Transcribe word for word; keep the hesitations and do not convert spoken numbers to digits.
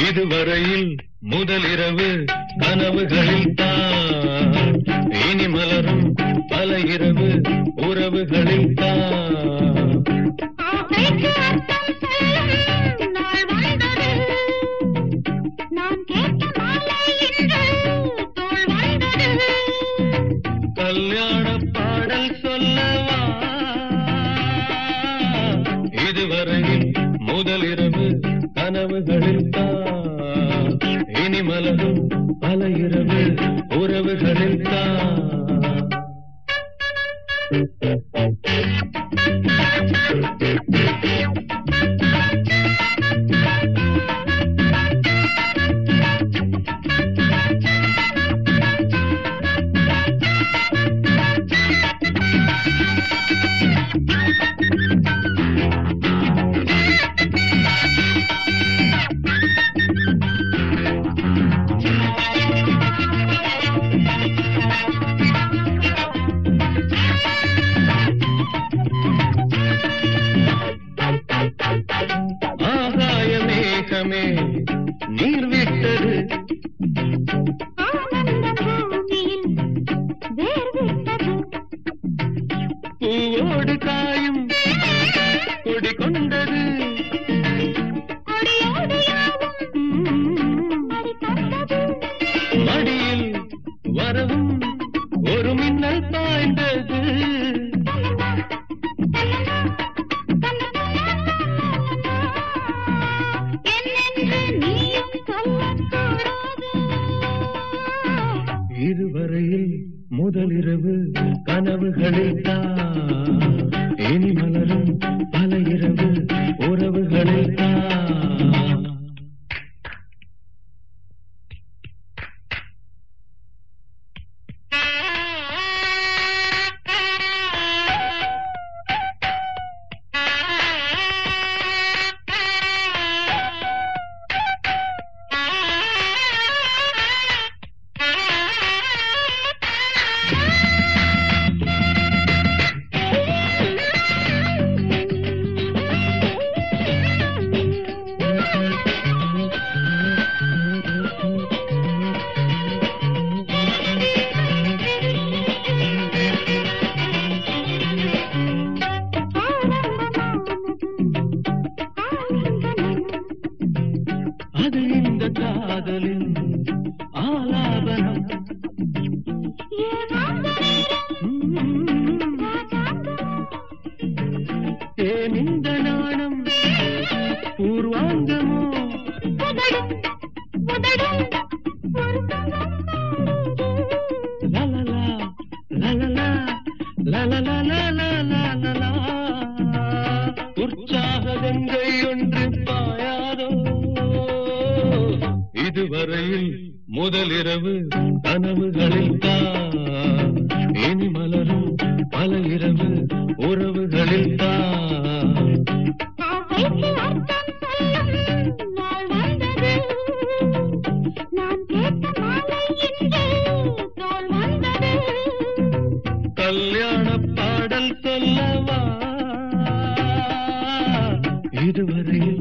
இதுவரையில் முதலிரவு கனவுகளில் தான் இனி மலரும் பல இரவு உறவுகளில் தான் கல்யாண பாடல் சொல்லவா இதுவரையில் முதலிரவு கனவுகளில் தான் இனி மலரும் பல இரவு உறவுகளில் தான் நீர் விட்டது பூவோடு காயும் கொடி கொண்டது மடியில் வரவும் ஒரு மின்னல் பாய்ந்தது இதுவரையில் முதலிரவு கனவுகளில் தான் இனி மலரும் பல இரவு உறவுகளில் தான் அது இந்த காதலின் ஆலாபனம் ஏன் இந்த நாணம் பூர்வாங்கமோ லலலா லலலா லலலா லலலா உற்சாக கங்கை ஒன்று பாயாதோ இதுவரையில் முதலிரவு கனவுகளில் தான் இனி மலரும் பல இரவு உறவுகளில் தான் கல்யாண பாடல் சொல்லவா இதுவரையில்